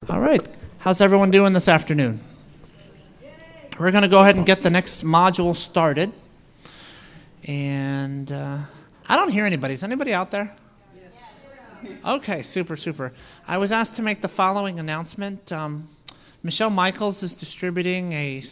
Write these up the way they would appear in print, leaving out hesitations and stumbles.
All right. How's everyone doing this afternoon? We're going to go ahead and get the next module started. And I don't hear anybody. Is anybody out there? Okay, super. I was asked to make the following announcement. Michelle Michaels is distributing a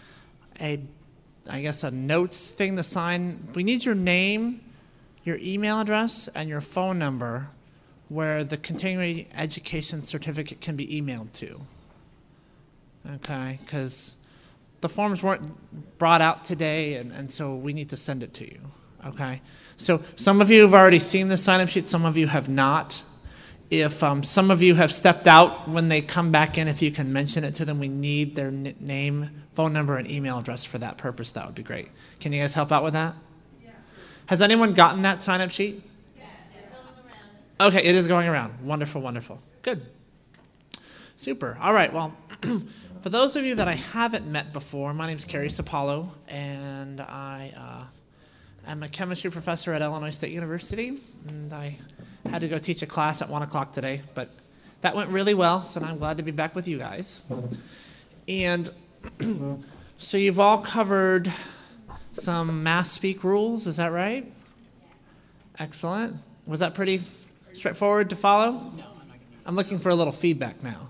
notes thing to sign. We need your name, your email address, and your phone number where the continuing education certificate can be emailed to. Okay, because the forms weren't brought out today, and so we need to send it to you. Okay, so some of you have already seen the sign-up sheet, some of you have not. If some of you have stepped out, when they come back in, if you can mention it to them, we need their name, phone number, and email address for that purpose. That would be great. Can you guys help out with that? Yeah. Has anyone gotten that sign-up sheet? Yes, it's going around. Okay, it is going around. Wonderful. Good. Super. All right, well, for those of you that I haven't met before, my name is Kerry Sapalo, and I am a chemistry professor at Illinois State University, and I had to go teach a class at 1 o'clock today, but that went really well, so now I'm glad to be back with you guys. And so you've all covered some mass speak rules, is that right? Excellent. Was that pretty straightforward to follow? I'm looking for a little feedback now.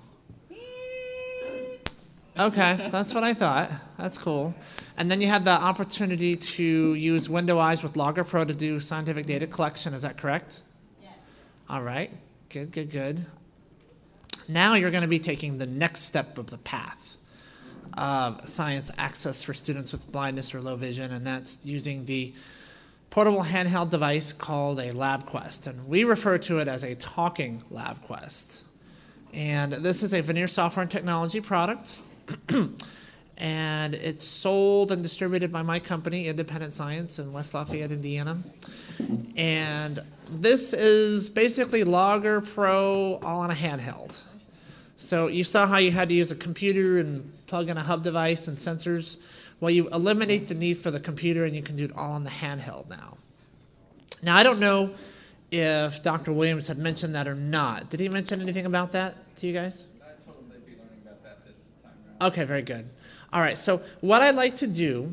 Okay, that's what I thought. That's cool. And then you had the opportunity to use Window Eyes with Logger Pro to do scientific data collection, is that correct? All right, good. Now you're going to be taking the next step of the path of science access for students with blindness or low vision, and that's using the portable handheld device called a LabQuest, and we refer to it as a talking LabQuest. And this is a Vernier software and technology product, and it's sold and distributed by my company, Independent Science, in West Lafayette, Indiana. And this is basically Logger Pro all on a handheld. So you saw how you had to use a computer and plug in a hub device and sensors. Well, you eliminate the need for the computer and you can do it all on the handheld now. Now, I don't know if Dr. Williams had mentioned that or not. Did he mention anything about that to you guys? I told him they'd be learning about that this time around. Okay, very good. All right, so what I'd like to do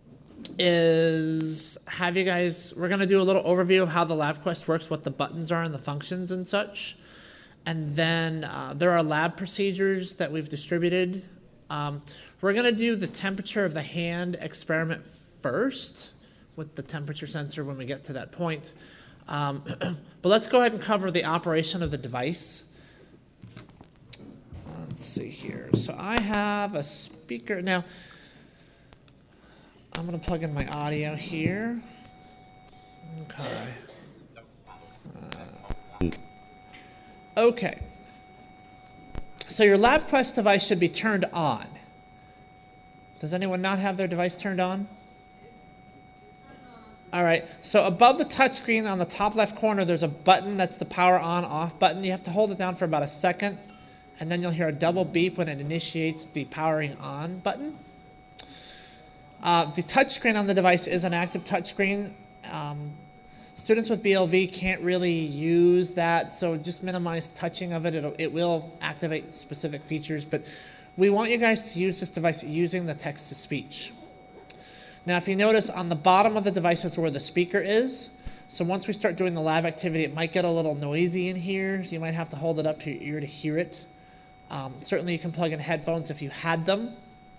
is have you guys, we're going to do a little overview of how the LabQuest works, what the buttons are and the functions and such. And then there are lab procedures that we've distributed. We're going to do the temperature of the hand experiment first with the temperature sensor when we get to that point. But let's go ahead and cover the operation of the device. Let's see here. So I have a speaker. Now, I'm going to plug in my audio here. Okay. So your LabQuest device should be turned on. Does anyone not have their device turned on? All right. So above the touchscreen on the top left corner, there's a button that's the power on/off button. You have to hold it down for about a second, and then you'll hear a double beep when it initiates the powering on button. The touchscreen on the device is an active touchscreen. Students with BLV can't really use that, so just minimize touching of it. It will activate specific features, but we want you guys to use this device using the text-to-speech. Now, if you notice, on the bottom of the device is where the speaker is. So once we start doing the lab activity, it might get a little noisy in here, so you might have to hold it up to your ear to hear it. Certainly, you can plug in headphones if you had them.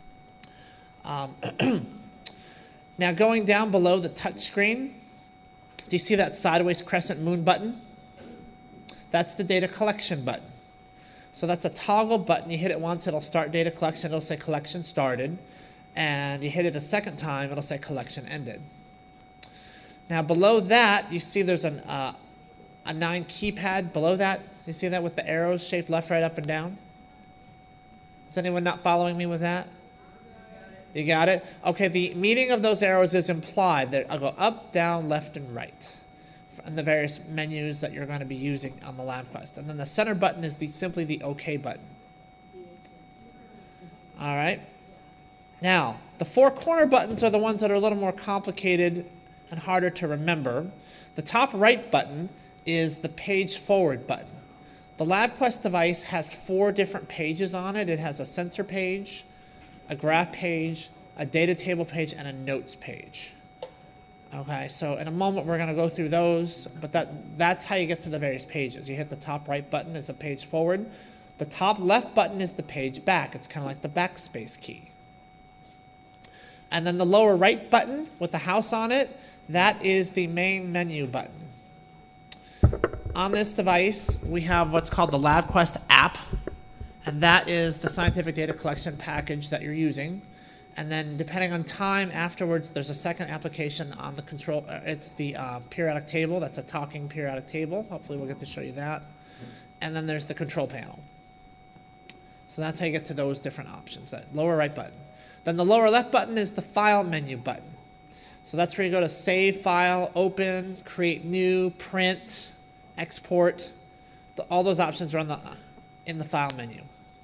Now, going down below the touch screen, do you see that sideways crescent moon button? That's the data collection button. So that's a toggle button. You hit it once, it'll start data collection. It'll say collection started. And you hit it a second time, it'll say collection ended. Now, below that, you see there's a 9 keypad below that. You see that with the arrows shaped left, right, up, and down? Is anyone not following me with that? You got it? Okay, the meaning of those arrows is implied. I'll go up, down, left, and right and the various menus that you're going to be using on the LabQuest. And then the center button is simply the OK button. All right. Now, the 4 corner buttons are the ones that are a little more complicated and harder to remember. The top right button is the page forward button. The LabQuest device has 4 different pages on it. It has a sensor page, a graph page, a data table page, and a notes page. Okay, so in a moment we're going to go through those, but that's how you get to the various pages. You hit the top right button as a page forward. The top left button is the page back. It's kind of like the backspace key. And then the lower right button with the house on it, that is the main menu button. On this device, we have what's called the LabQuest app, and that is the scientific data collection package that you're using. And then depending on time afterwards, there's a second application on the control. It's the periodic table. That's a talking periodic table. Hopefully we'll get to show you that. And then there's the control panel. So that's how you get to those different options, that lower right button. Then the lower left button is the file menu button. So that's where you go to save file, open, create new, print, export. All those options are in the file menu.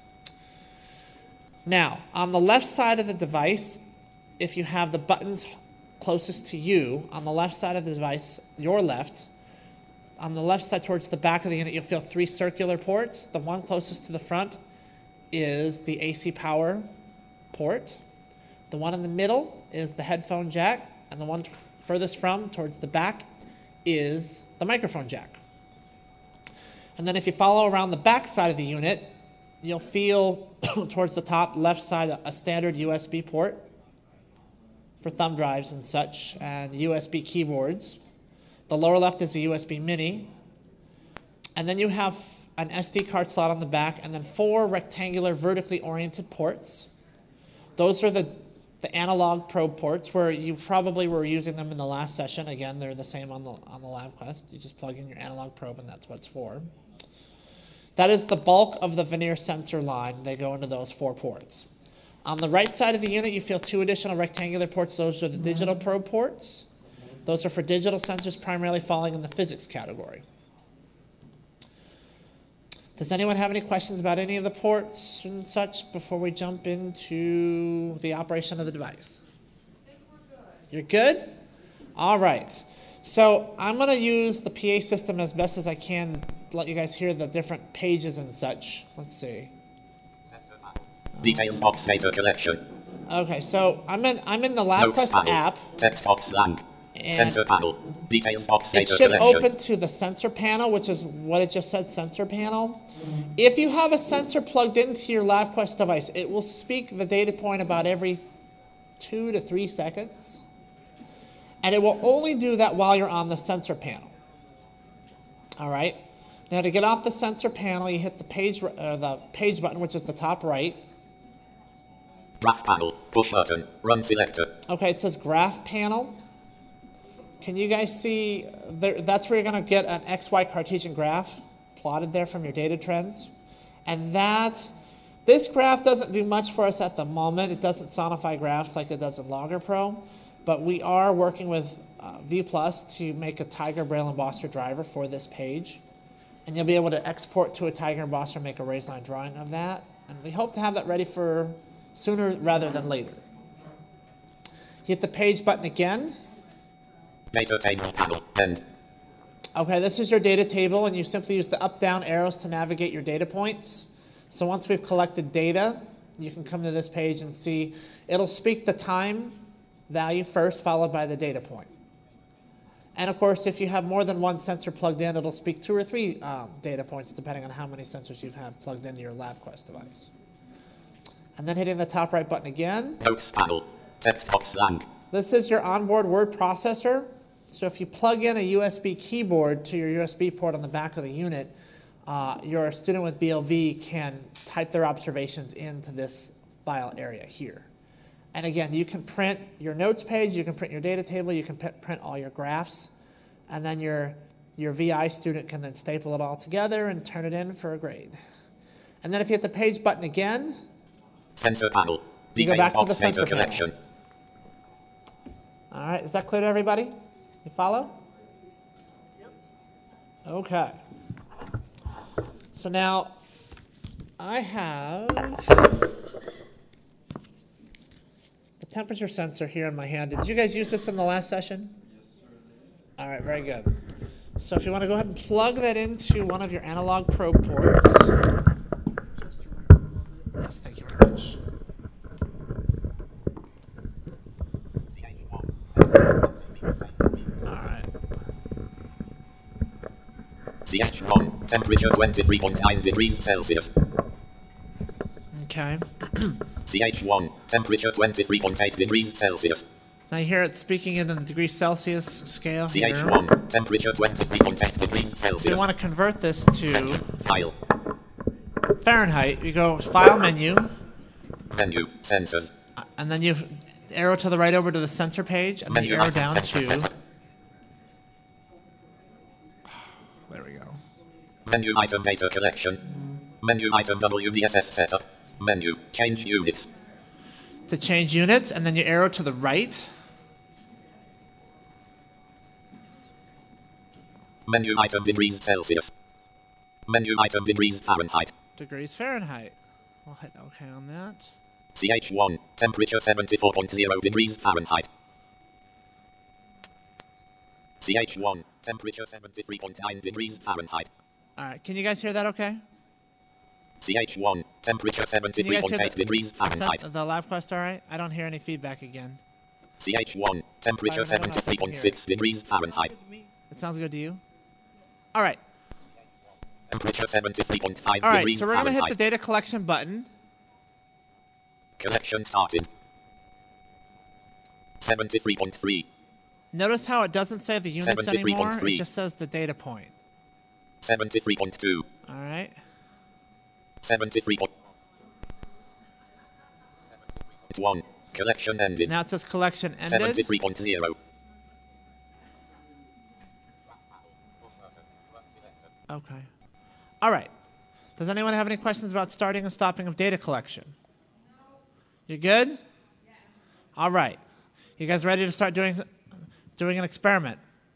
Now, on the left side of the device, if you have the buttons closest to you, on the left side of the device, your left, on the left side towards the back of the unit, you'll feel 3 circular ports. The one closest to the front is the AC power port. The one in the middle is the headphone jack, and the one furthest from, towards the back, is the microphone jack. And then if you follow around the back side of the unit, you'll feel towards the top left side a standard USB port for thumb drives and such, and USB keyboards. The lower left is a USB mini. And then you have an SD card slot on the back, and then 4 rectangular vertically oriented ports. Those are the analog probe ports, where you probably were using them in the last session. Again, they're the same on the LabQuest. You just plug in your analog probe, and that's what it's for. That is the bulk of the Veneer sensor line. They go into those 4 ports. On the right side of the unit, you feel 2 additional rectangular ports. Those are the digital probe ports. Those are for digital sensors, primarily falling in the physics category. Does anyone have any questions about any of the ports and such before we jump into the operation of the device? I think we're good. You're good? All right. So I'm going to use the PA system as best as I can to let you guys hear the different pages and such. Let's see. Details box data collection. Okay, so I'm in the LabQuest app. Text box lang. Sensor panel. Details box It data should collection. open to the sensor panel, which is what it just said, sensor panel. If you have a sensor plugged into your LabQuest device, it will speak the data point about every 2 to 3 seconds. And it will only do that while you're on the sensor panel. All right? Now to get off the sensor panel, you hit the page button, which is the top right. Graph panel. Push button. Run selector. Okay, it says graph panel. Can you guys see, that's where you're going to get an XY Cartesian graph plotted there from your data trends. And this graph doesn't do much for us at the moment. It doesn't sonify graphs like it does in Logger Pro, but we are working with V+ to make a Tiger Braille embosser driver for this page. And you'll be able to export to a Tiger embosser and make a raised line drawing of that. And we hope to have that ready for sooner rather than later. Hit the page button again. Data table panel. End. Okay, this is your data table, and you simply use the up-down arrows to navigate your data points. So once we've collected data, you can come to this page and see it'll speak the time value first, followed by the data point. And of course, if you have more than one sensor plugged in, it'll speak 2 or 3 data points, depending on how many sensors you have plugged into your LabQuest device. And then hitting the top right button again. Notes panel. Text box lang. This is your onboard word processor. So if you plug in a USB keyboard to your USB port on the back of the unit, your student with BLV can type their observations into this file area here. And again, you can print your notes page, you can print your data table, you can print all your graphs, and then your VI student can then staple it all together and turn it in for a grade. And then if you hit the page button again, Sensor panel. you go Details back to the box sensor data collection. panel. All right, is that clear to everybody? You follow? Yep. Okay. So now I have the temperature sensor here in my hand. Did you guys use this in the last session? Yes, sir. All right, very good. So if you want to go ahead and plug that into one of your analog probe ports. Yes, thank you very much. All right. CH1, temperature 23.9 degrees Celsius. Okay. CH1, temperature 23.8 degrees Celsius. Now you hear it speaking in the degrees Celsius scale here. CH1, temperature 23.8 degrees So you Celsius. want to convert this to File, Fahrenheit. You go File menu, menu, sensors, and then you arrow to the right over to the sensor page, and then you menu, arrow item, down sensor, to... sensor. There we go. Menu item data collection. Menu item WDSS setup. Menu, change units. To change units, and then you arrow to the right. Menu item degrees Celsius. Menu item degrees Fahrenheit. Degrees Fahrenheit. We'll hit OK on that. CH1, temperature 74.0 degrees Fahrenheit. CH1, temperature 73.9 degrees Fahrenheit. All right, can you guys hear that okay? CH1, temperature Can you guys hear 73.8 degrees Fahrenheit. the LabQuest all right? I don't hear any feedback again. CH1, temperature I don't know if I can hear it. 73.6 degrees Fahrenheit. It sounds good to you? All right. Temperature 73.5 All right, degrees so we're going to hit Fahrenheit. the data collection button. Collection started. 73.3, Notice how it doesn't say the units anymore. It 73.3. just says the data point. 73.2, All right. 73.1. Collection ended. Now it says collection ended. 73.0. Okay. All right. Does anyone have any questions about starting and stopping of data collection? You good? All right. You guys ready to start doing an experiment?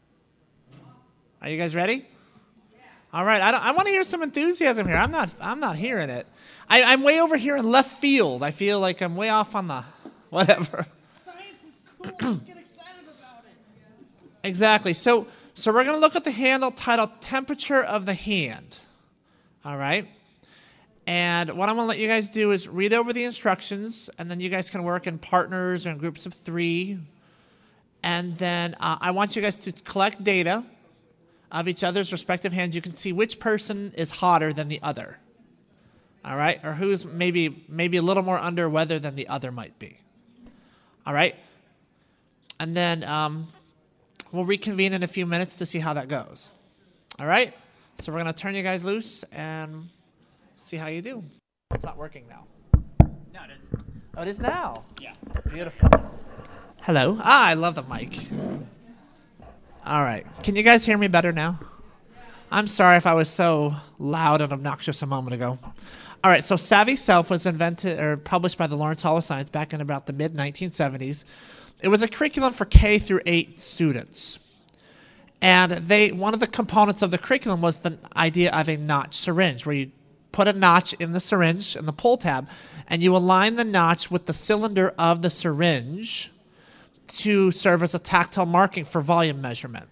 Are you guys ready? All right. I want to hear some enthusiasm here. I'm not hearing it. I'm way over here in left field. I feel like I'm way off on the whatever. Science is cool. Let's get excited about it. Exactly. So we're going to look at the handle titled Temperature of the Hand. All right. And what I'm going to let you guys do is read over the instructions, and then you guys can work in partners or in groups of 3. And then I want you guys to collect data of each other's respective hands. You can see which person is hotter than the other. All right? Or who's maybe a little more under weather than the other might be. All right? And then we'll reconvene in a few minutes to see how that goes. All right? So we're going to turn you guys loose and see how you do. It's not working now. No, it is. Oh, it is now. Yeah. Beautiful. Hello. I love the mic. All right. Can you guys hear me better now? I'm sorry if I was so loud and obnoxious a moment ago. All right. So Savvy Self was invented or published by the Lawrence Hall of Science back in about the mid-1970s. It was a curriculum for K through 8 students. And one of the components of the curriculum was the idea of a notch syringe, where you put a notch in the syringe, in the pull tab, and you align the notch with the cylinder of the syringe to serve as a tactile marking for volume measurement.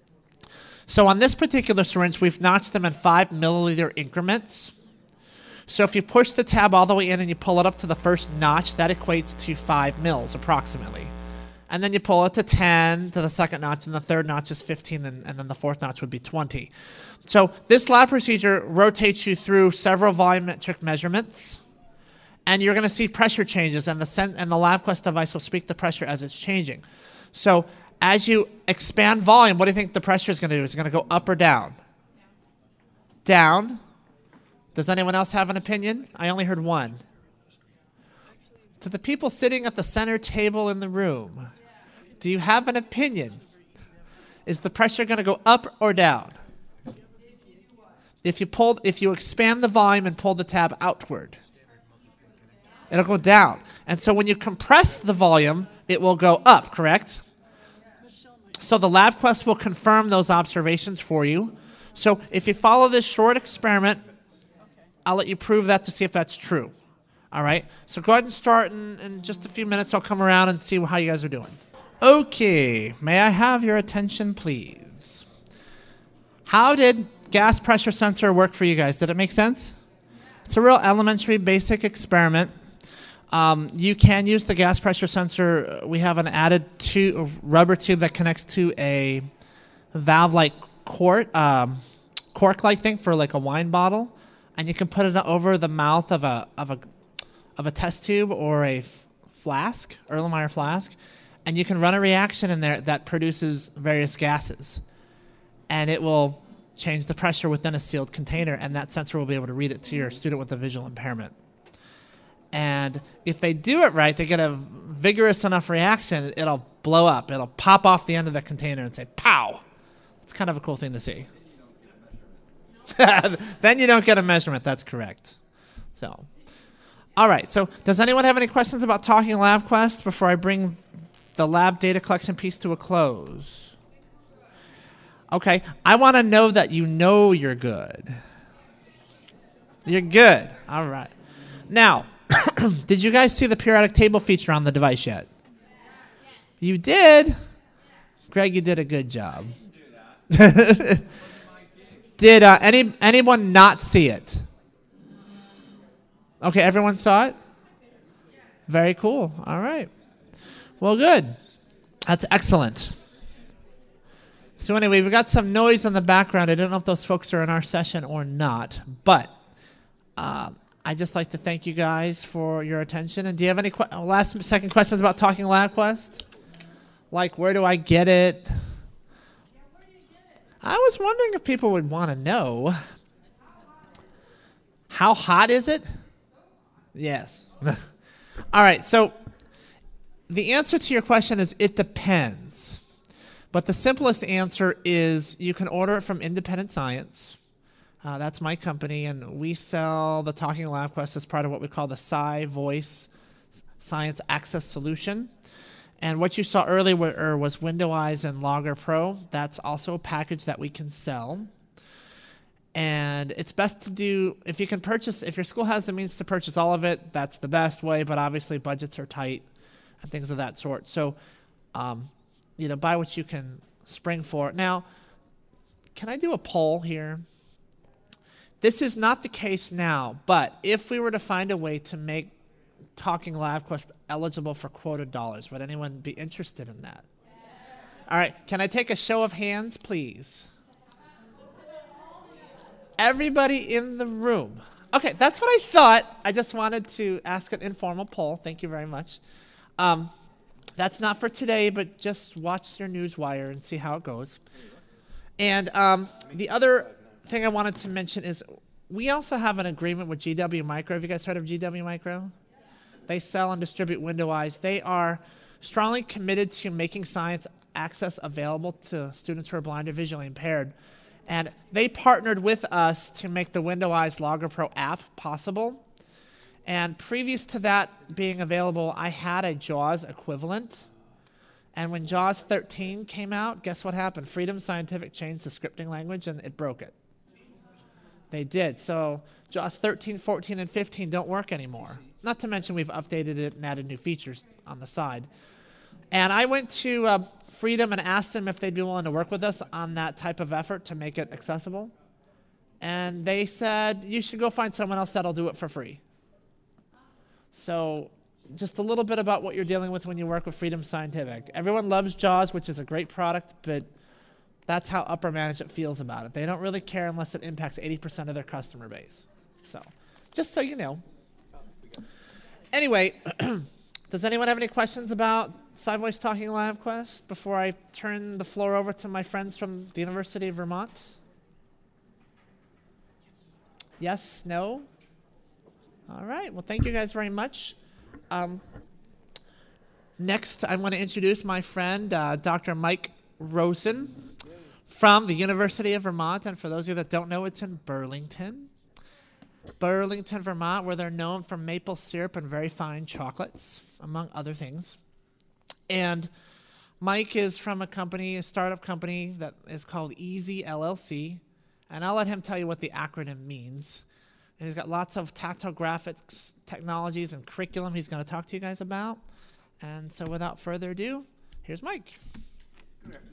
So on this particular syringe, we've notched them in 5 milliliter increments. So if you push the tab all the way in and you pull it up to the first notch, that equates to 5 mils approximately. And then you pull it to 10 to the second notch, and the third notch is 15, and then the fourth notch would be 20. So this lab procedure rotates you through several volumetric measurements, and you're going to see pressure changes, and the LabQuest device will speak the pressure as it's changing. So as you expand volume, what do you think the pressure is going to do? Is it going to go up or down? Down. Does anyone else have an opinion? I only heard one. To the people sitting at the center table in the room, do you have an opinion? Is the pressure going to go up or down? If you expand the volume and pull the tab outward, it'll go down. And so when you compress the volume, it will go up, correct? So the LabQuest will confirm those observations for you. So if you follow this short experiment, I'll let you prove that to see if that's true. All right? So go ahead and start in just a few minutes. I'll come around and see how you guys are doing. Okay. May I have your attention, please? How did gas pressure sensor work for you guys? Did it make sense? It's a real elementary basic experiment. You can use the gas pressure sensor. We have an added rubber tube that connects to a valve-like cork-like thing for like a wine bottle, and you can put it over the mouth of a test tube or a flask, Erlenmeyer flask, and you can run a reaction in there that produces various gases, and it will change the pressure within a sealed container, and that sensor will be able to read it to your student with a visual impairment. And if they do it right, they get a vigorous enough reaction, it'll blow up. It'll pop off the end of the container and say, pow! It's kind of a cool thing to see. Then you don't get a measurement. That's correct. So, all right. So does anyone have any questions about Talking LabQuest before I bring the lab data collection piece to a close? Okay. I want to know that you know you're good. You're good. All right. Now, did you guys see the periodic table feature on the device yet? You did? Greg, you did a good job. Did anyone not see it? Okay, everyone saw it? Very cool. All right. Well, good. That's excellent. So anyway, we've got some noise in the background. I don't know if those folks are in our session or not, but I'd just like to thank you guys for your attention. And do you have any second questions about Talking LabQuest? Like, where do I get it? I was wondering if people would want to know. How hot is it? Yes. All right, so the answer to your question is it depends. But the simplest answer is you can order it from Independent Science. That's my company, and we sell the Talking LabQuest as part of what we call the SciVoice Science Access Solution. And what you saw earlier was WindowEyes and Logger Pro. That's also a package that we can sell. And it's best to do, if you can purchase, if your school has the means to purchase all of it, that's the best way, but obviously budgets are tight and things of that sort. So, buy what you can spring for. Now, can I do a poll here? This is not the case now, but if we were to find a way to make Talking LabQuest eligible for quota dollars, would anyone be interested in that? All right, can I take a show of hands, please? Everybody in the room. Okay, that's what I thought. I just wanted to ask an informal poll. Thank you very much. That's not for today, but just watch your newswire and see how it goes. And the other thing I wanted to mention is we also have an agreement with GW Micro. Have you guys heard of GW Micro? They sell and distribute WindowEyes. They are strongly committed to making science access available to students who are blind or visually impaired. And they partnered with us to make the WindowEyes Logger Pro app possible. And previous to that being available, I had a JAWS equivalent. And when JAWS 13 came out, guess what happened? Freedom Scientific changed the scripting language and it broke it. They did. So JAWS 13, 14, and 15 don't work anymore. Not to mention we've updated it and added new features on the side. And I went to Freedom and asked them if they'd be willing to work with us on that type of effort to make it accessible. And they said, you should go find someone else that'll do it for free. So just a little bit about what you're dealing with when you work with Freedom Scientific. Everyone loves JAWS, which is a great product, but that's how upper management feels about it. They don't really care unless it impacts 80% of their customer base. So just so you know. Anyway, does anyone have any questions about SciVoice Talking LabQuest before I turn the floor over to my friends from the University of Vermont? Yes? No? All right. Well, thank you guys very much. Next, I want to introduce my friend, Dr. Mike Rosen from the University of Vermont. And for those of you that don't know, it's in Burlington. Burlington, Vermont, where they're known for maple syrup and very fine chocolates, among other things. And Mike is from a startup company that is called Easy LLC. And I'll let him tell you what the acronym means. And he's got lots of tactile graphics technologies and curriculum he's going to talk to you guys about. And so without further ado, here's Mike. Good afternoon.